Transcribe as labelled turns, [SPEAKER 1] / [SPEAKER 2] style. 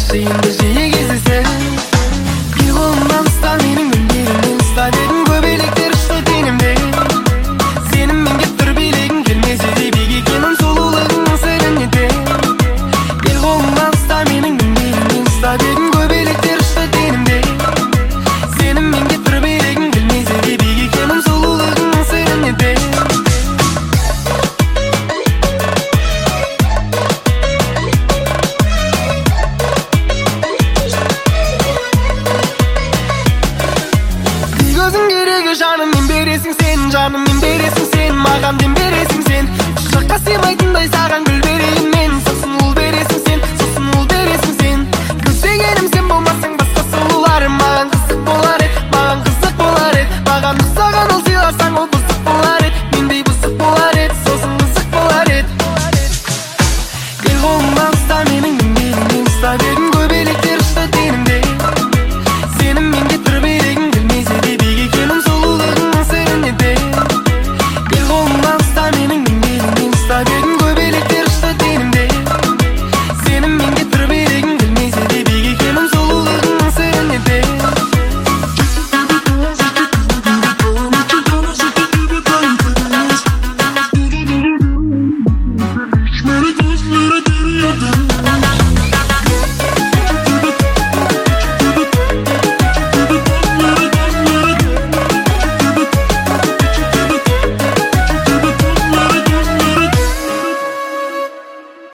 [SPEAKER 1] жиынды жиі кездесер. Bir қолымнан ұста менің өнерімнен ұста дедім, көбелектер ұшты денімде. Сеніммен кеп тұр билегім келмесе де биік екенім сұлулығыңның сырын ете. Bir қолымнан ұста менің өнерімнен ұста дедім, көбелектер ұшты денімде. Сеніммен кеп тұр билегім келмесе де биік екенім сұлулығыңның сырын ете. Gözün gerегі жаным, мен бересің сен, жаным мен бересің сен, маған дем бересің сен. Құшаққа сыймайтындай саған гүл